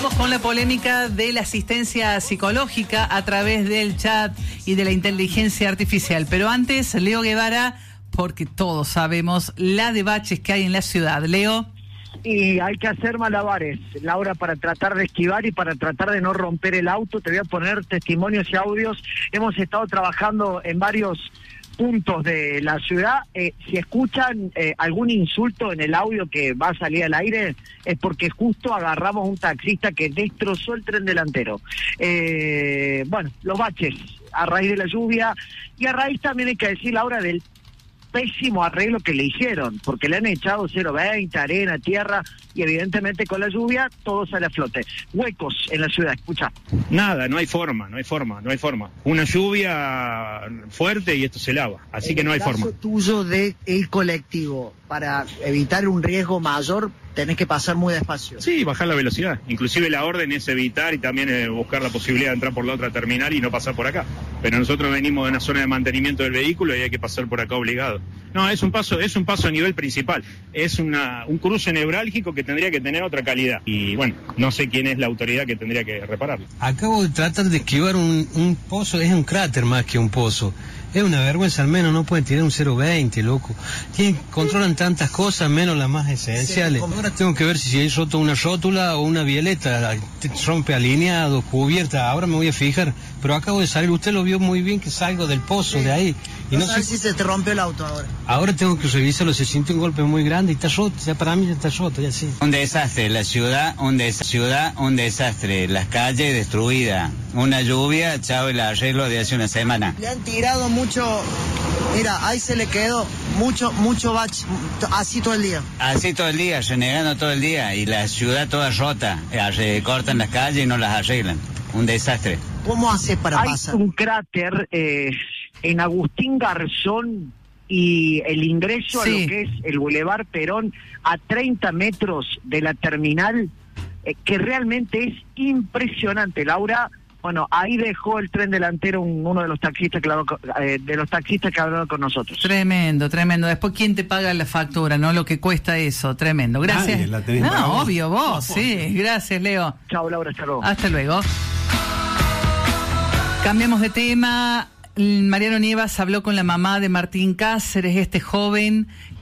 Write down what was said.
Vamos con la polémica de la asistencia psicológica a través del chat y de la inteligencia artificial. Pero antes, Leo Guevara, porque todos sabemos la de baches que hay en la ciudad. Leo. Y hay que hacer malabares, Laura, para tratar de esquivar y para tratar de no romper el auto. Te voy a poner testimonios y audios. Hemos estado trabajando en varios puntos de la ciudad. Si escuchan algún insulto en el audio que va a salir al aire, es porque justo agarramos un taxista que destrozó el tren delantero. Bueno, los baches a raíz de la lluvia y a raíz también hay que decir, Laura, del pésimo arreglo que le hicieron, porque le han echado 0,20, arena, tierra, y evidentemente con la lluvia todo sale a flote. Huecos en la ciudad, escucha. Nada, no hay forma. Una lluvia fuerte y esto se lava, así que no hay forma. En el caso tuyo del colectivo, para evitar un riesgo mayor, tenés que pasar muy despacio. Sí, bajar la velocidad. Inclusive la orden es evitar y también buscar la posibilidad de entrar por la otra terminal y no pasar por acá. Pero nosotros venimos de una zona de mantenimiento del vehículo y hay que pasar por acá obligado. No, es un paso a nivel principal. Es un cruce neurálgico que tendría que tener otra calidad. Y bueno, no sé quién es la autoridad que tendría que repararlo. Acabo de tratar de esquivar un pozo, es un cráter más que un pozo. Es una vergüenza, al menos no pueden tirar un 0,20, loco. Controlan tantas cosas, menos las más esenciales. Ahora tengo que ver si hay roto una rótula o una violeta, rompe alineado, cubierta. Ahora me voy a fijar, pero acabo de salir. Usted lo vio muy bien que salgo del pozo de ahí. Y no sé si se te rompió el auto ahora. Ahora tengo que revisarlo, se siente un golpe muy grande y está roto. Ya para mí ya está roto, ya sí. Un desastre, la ciudad, un desastre. Las calles destruidas. Una lluvia, chao, el arreglo de hace una semana. Le han tirado mucho, mira, ahí se le quedó mucho bache, así todo el día. Así todo el día, renegando todo el día, y la ciudad toda rota, cortan las calles y no las arreglan. Un desastre. ¿Cómo hace para pasar? Hay un cráter en Agustín Garzón y el ingreso a lo que es el Boulevard Perón a 30 metros de la terminal, que realmente es impresionante, Laura. Bueno, ahí dejó el tren delantero uno de los taxistas que hablaron con nosotros. Tremendo. Después, ¿quién te paga la factura, no? Lo que cuesta eso, tremendo. Gracias. No, obvio, vos, sí. Gracias, Leo. Chao, Laura, hasta luego. Hasta luego. Cambiamos de tema. Mariano Nievas habló con la mamá de Martín Cáceres, este joven